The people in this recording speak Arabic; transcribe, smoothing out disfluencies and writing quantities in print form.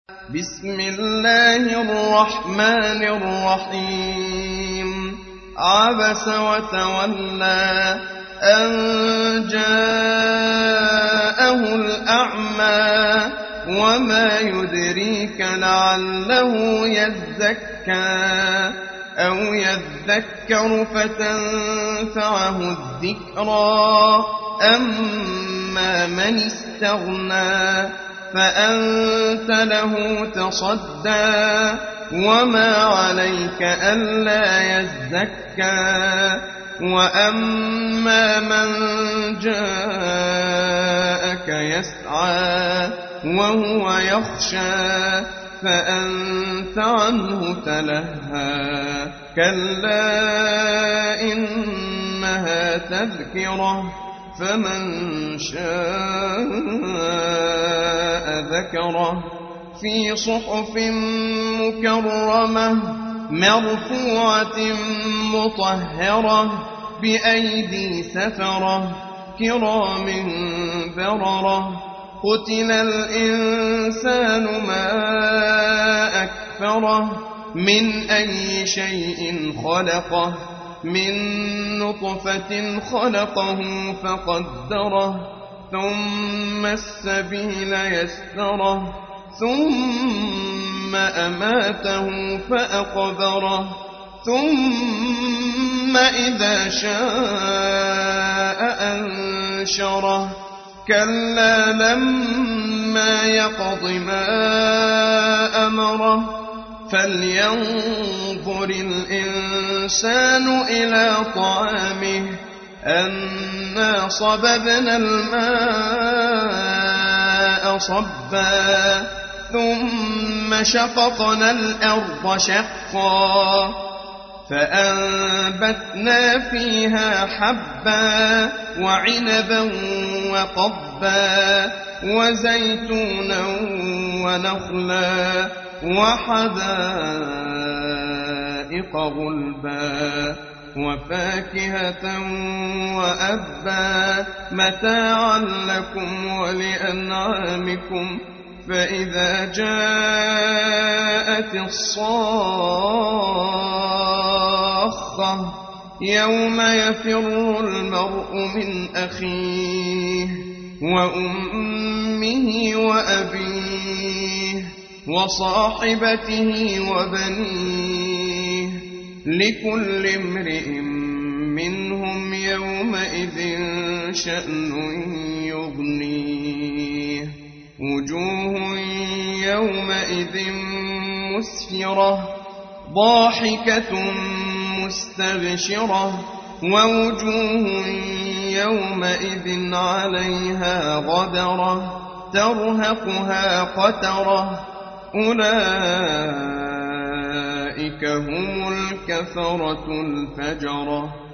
بسم الله الرحمن الرحيم عبس وتولى أن جاءه الأعمى وما يدريك لعله يزكى أو يذكر فتنفعه الذكرى أما من استغنى فأنت له تصدى وما عليك ألا يزكى وأما من جاءك يسعى وهو يخشى فأنت عنه تلهى كلا إنها تذكرة فمن شاء ذكره في صحف مكرمة مرفوعة مطهرة بأيدي سفرة كرام بررة قتل الإنسان ما أكفره من أي شيء خلقه من نطفة خلقه فقدره ثم السبيل يسره ثم أماته فأقبره ثم إذا شاء أنشره كلا لما يقض ما أمره فلينظر الإنسان إلى طعامه أنا صببنا الماء صبا ثم شققنا الأرض شقا فأنبتنا فيها حبا وعنبا وقضبا وزيتونا ونخلا وحدائق غلبا وفاكهة وأبا متاعا لكم ولأنعامكم فإذا جاءت الصاخة يوم يفر المرء من أخيه وأمه وأبيه وصاحبته وبنيه لكل امرئ منهم يومئذ شأن يغنيه وجوه يومئذ مسفرة ضاحكة مستبشرة ووجوه يومئذ عليها غبرة ترهقها قترة أولئك هم الكفرة الفجرة